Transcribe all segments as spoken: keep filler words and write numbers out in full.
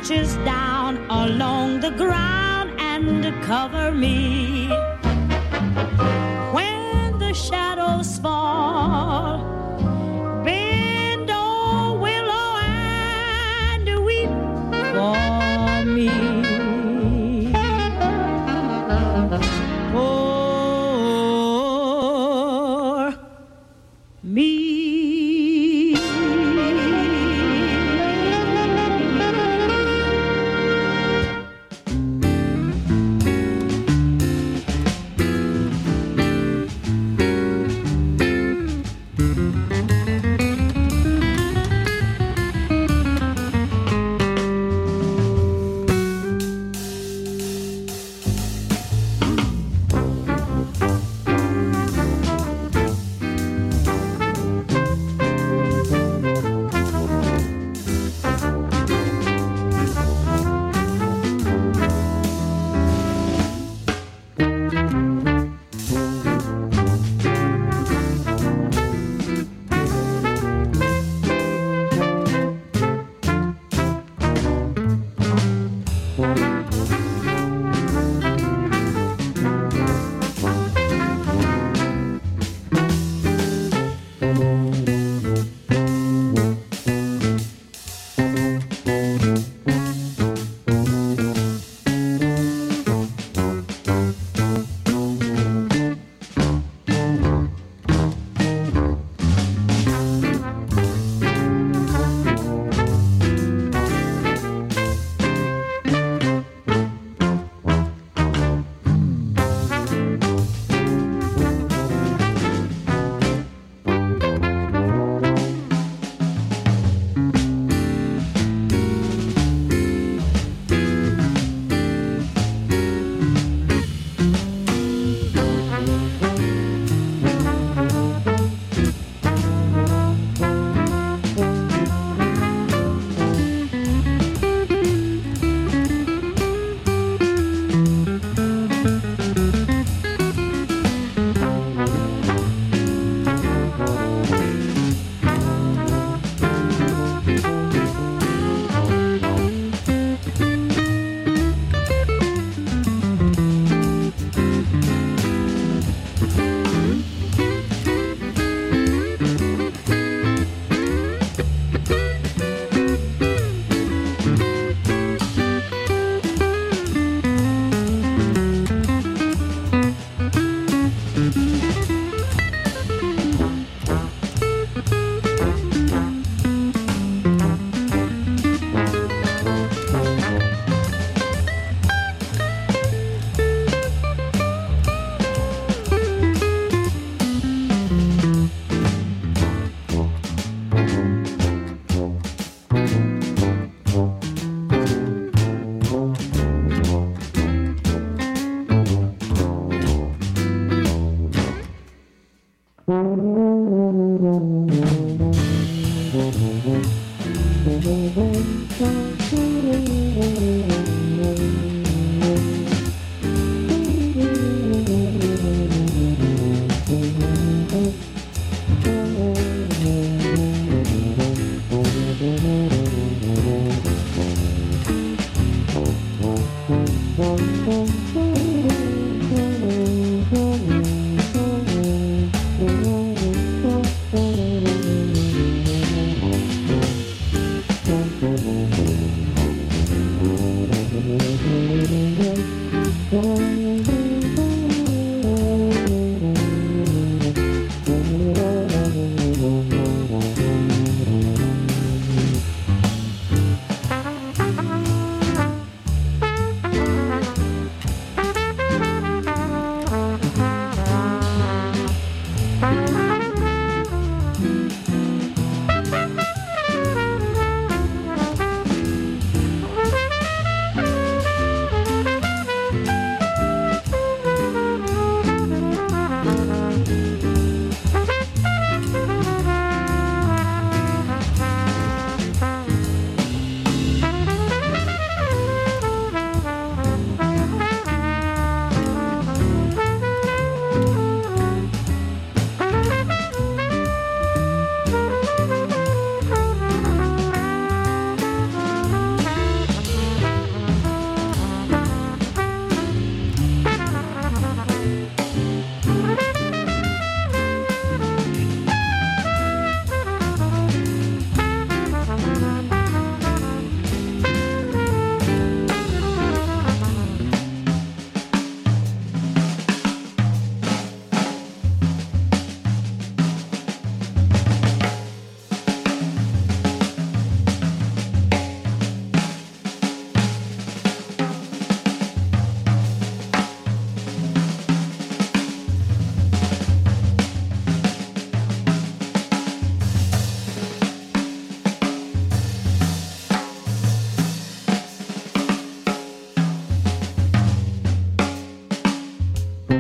branches down along the ground and cover me. When the shadows fall, bend, oh willow, and weep for me. For me.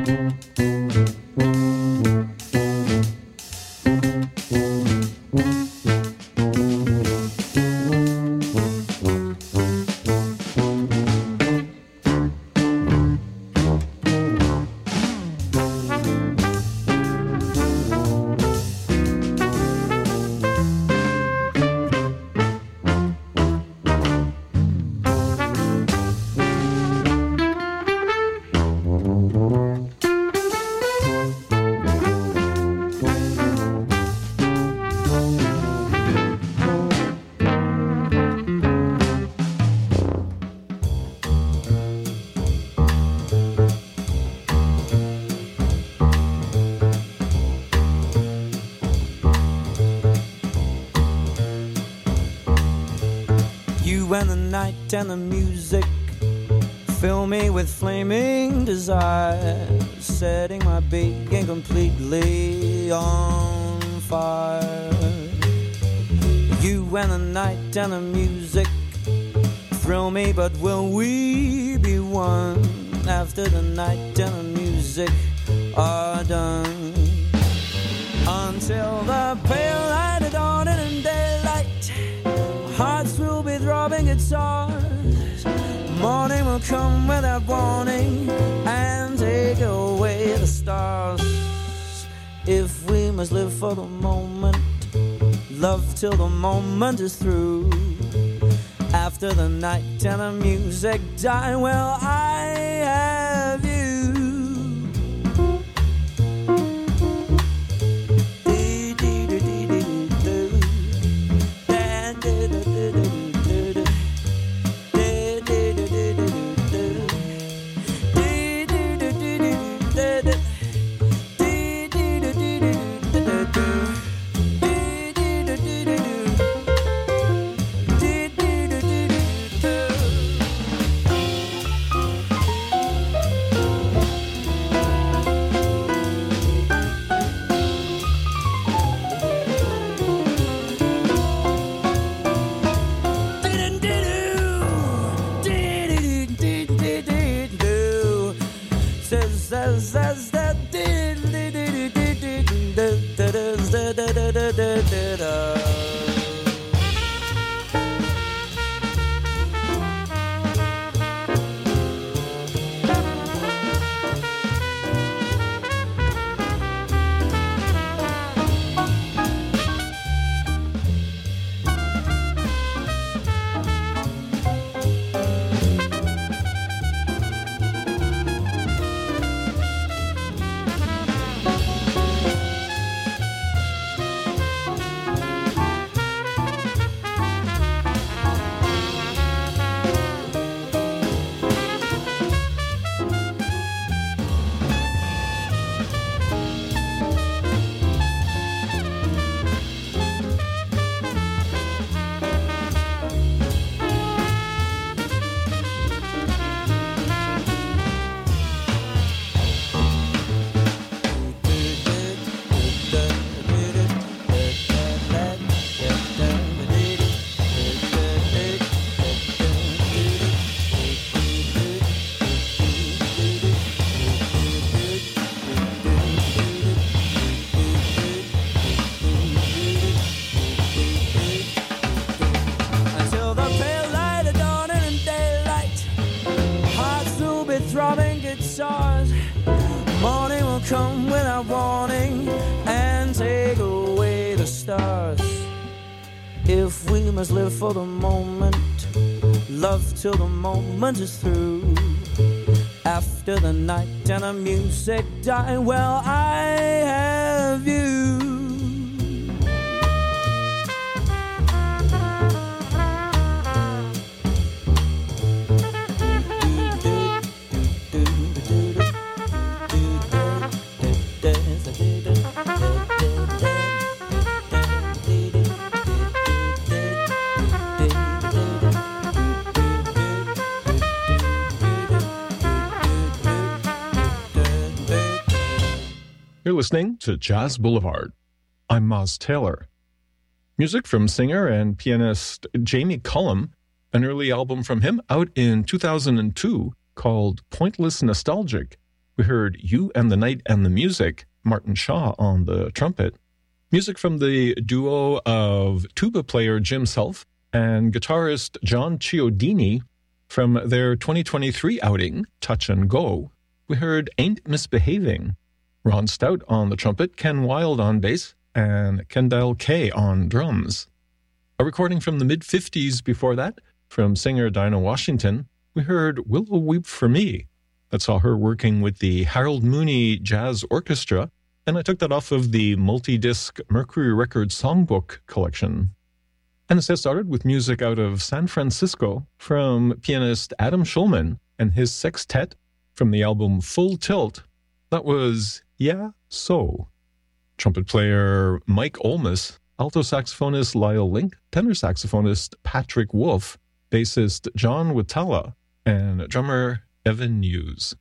And the night and the music fill me with flaming desire, setting my being completely on fire. You and the night and the music thrill me, but will we be one after the night and the music are done? Until the pale light of dawn and daylight, hearts will be throbbing guitars. Morning will come without warning and take away the stars. If we must live for the moment, love till the moment is through. After the night and the music die, well, I have you. Morning will come without warning and take away the stars. If we must live for the moment, love till the moment is through. After the night and the music die, well, I have you. You're listening to Jazz Boulevard. I'm Moz Taylor. Music from singer and pianist Jamie Cullum, an early album from him out in two thousand two called Pointless Nostalgic, we heard You and the Night and the Music, Martin Shaw on the trumpet. Music from the duo of tuba player Jim Self and guitarist John Chiodini from their twenty twenty-three outing, Touch and Go. We heard Ain't Misbehaving, Ron Stout on the trumpet, Ken Wilde on bass, and Kendall Kay on drums. A recording from the mid-fifties before that, from singer Dinah Washington, we heard Willow Weep for Me. That saw her working with the Harold Mooney Jazz Orchestra, and I took that off of the multi-disc Mercury Records Songbook collection. And the set started with music out of San Francisco from pianist Adam Schulman and his sextet from the album Full Tilt. That was Yeah, So. Trumpet player Mike Olmus, alto saxophonist Lyle Link, tenor saxophonist Patrick Wolf, bassist John Watala, and drummer Evan Hughes.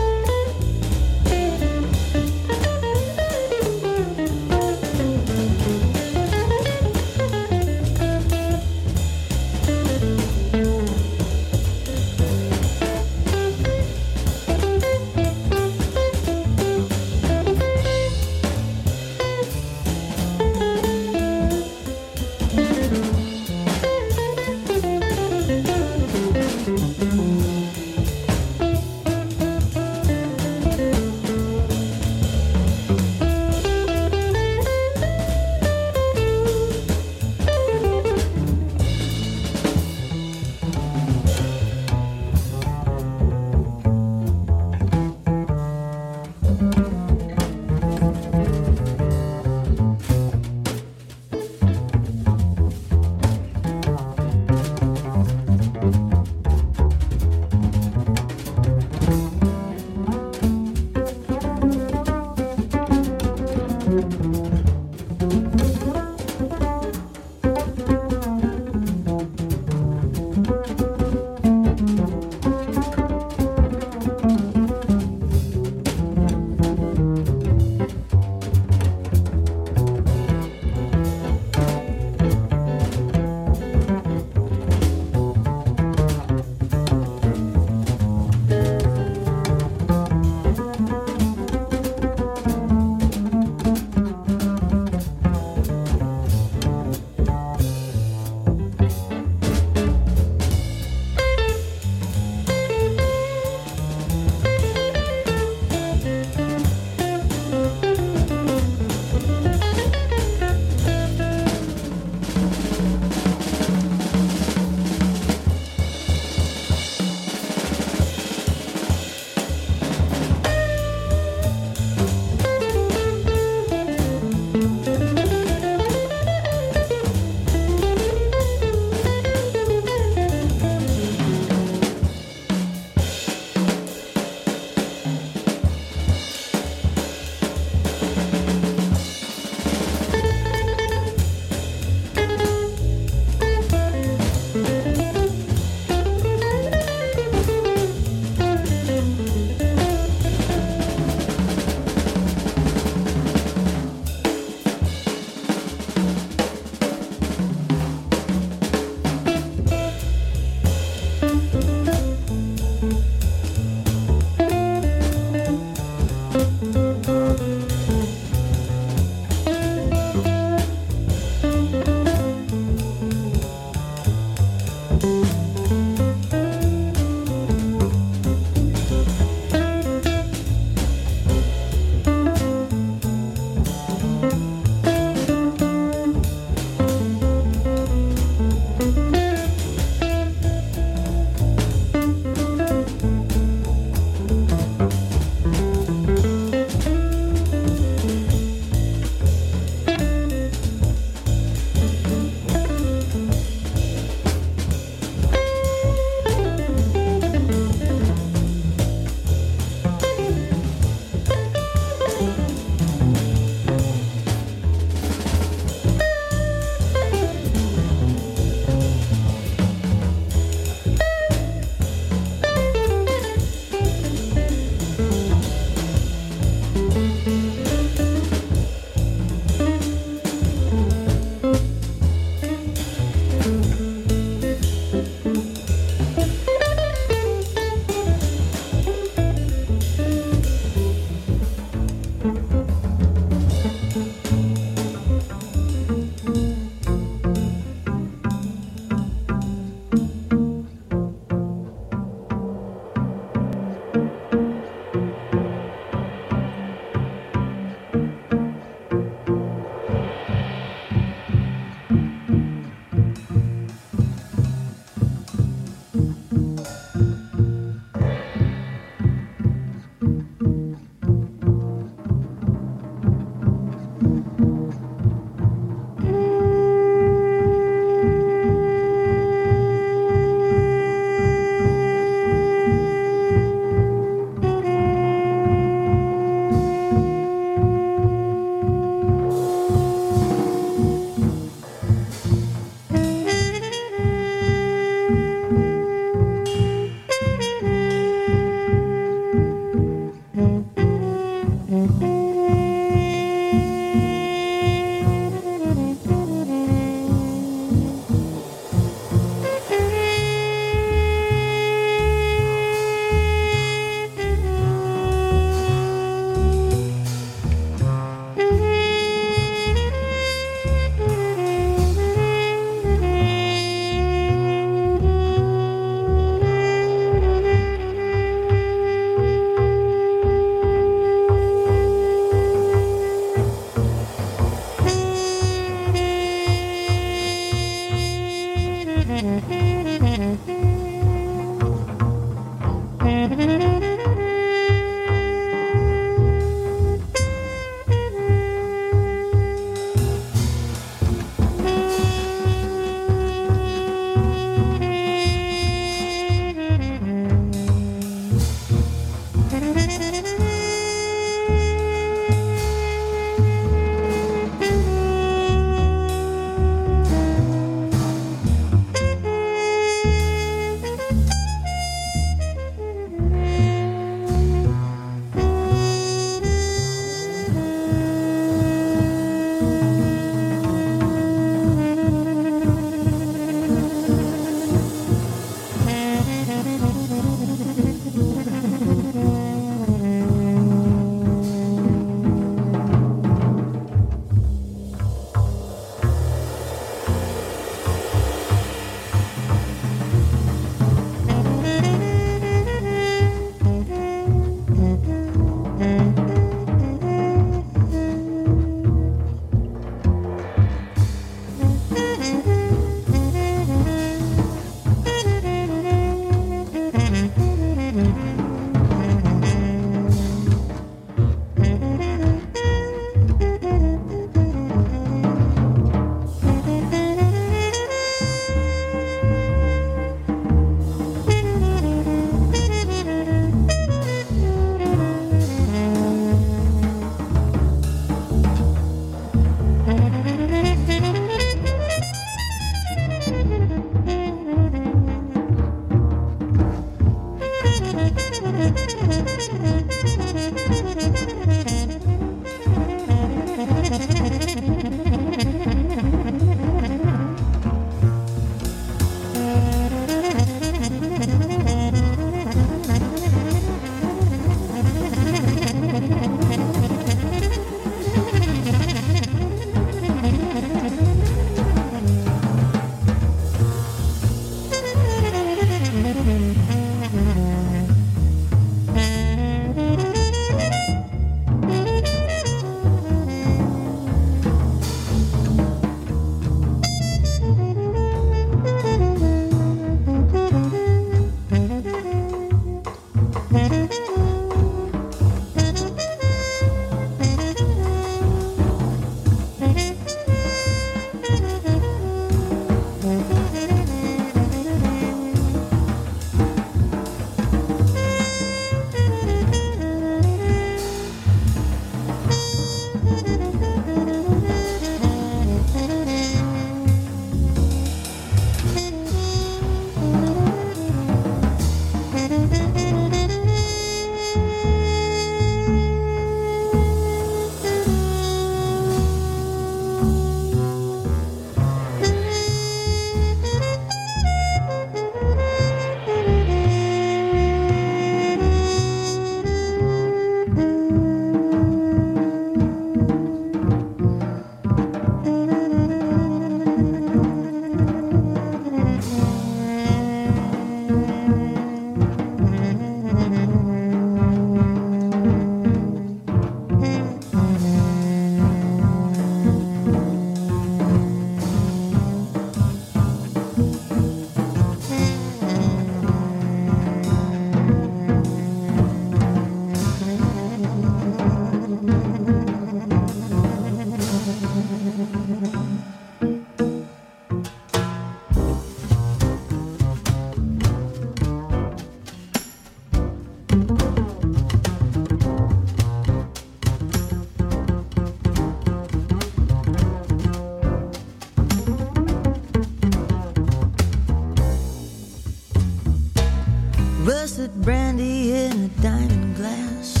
Russet brandy in a diamond glass.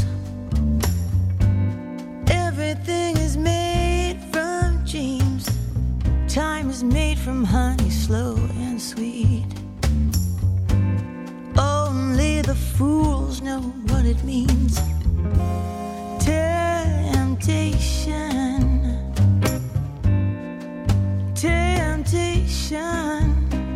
Everything is made from dreams. Time is made from honey, slow and sweet. Only the fools know what it means. Temptation, temptation.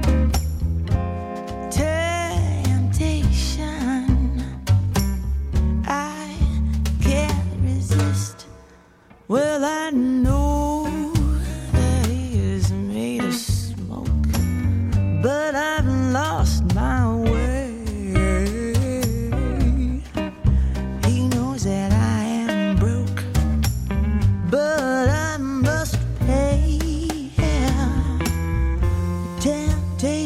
Well, I know that he is made of smoke, but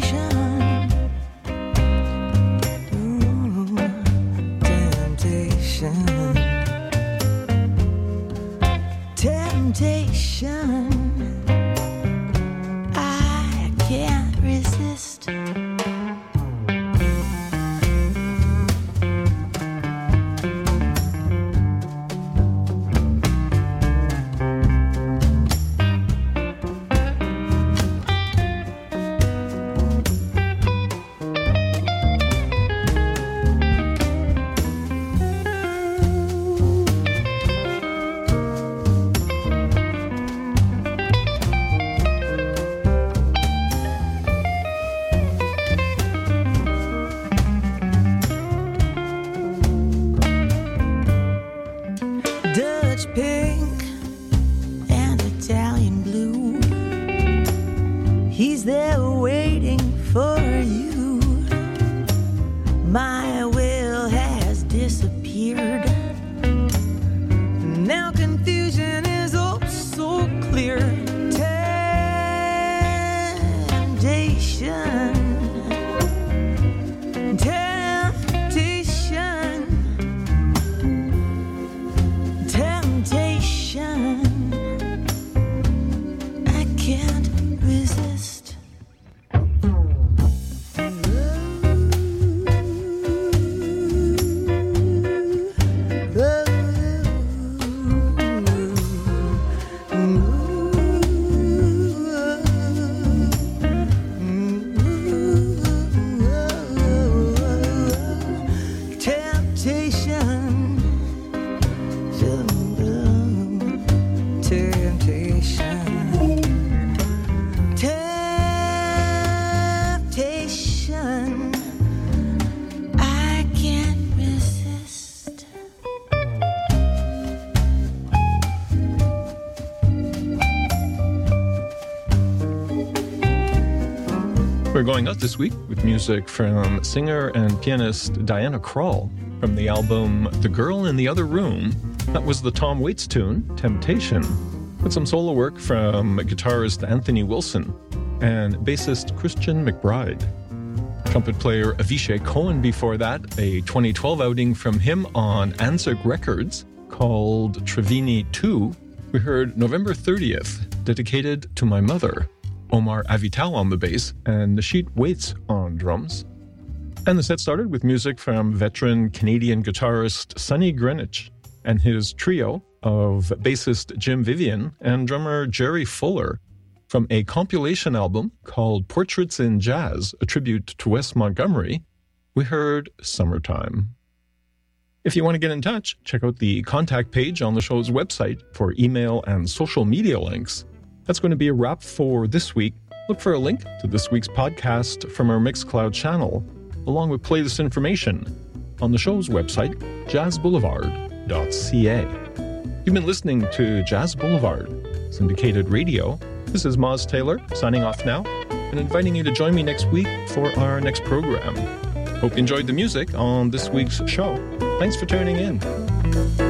We're going out this week with music from singer and pianist Diana Krall from the album The Girl in the Other Room. That was the Tom Waits tune, Temptation, with some solo work from guitarist Anthony Wilson and bassist Christian McBride. Trumpet player Avishai Cohen before that, a twenty twelve outing from him on Anzac Records called Trevini two. We heard November thirtieth, dedicated to my mother. Omar Avital on the bass, and Nishit Waits on drums. And the set started with music from veteran Canadian guitarist Sonny Greenwich and his trio of bassist Jim Vivian and drummer Jerry Fuller from a compilation album called Portraits in Jazz, a tribute to Wes Montgomery. We heard Summertime. If you want to get in touch, check out the contact page on the show's website for email and social media links. That's going to be a wrap for this week. Look for a link to this week's podcast from our Mixcloud channel, along with playlist information on the show's website, jazz boulevard dot c a. You've been listening to Jazz Boulevard, syndicated radio. This is Moz Taylor, signing off now, and inviting you to join me next week for our next program. Hope you enjoyed the music on this week's show. Thanks for tuning in.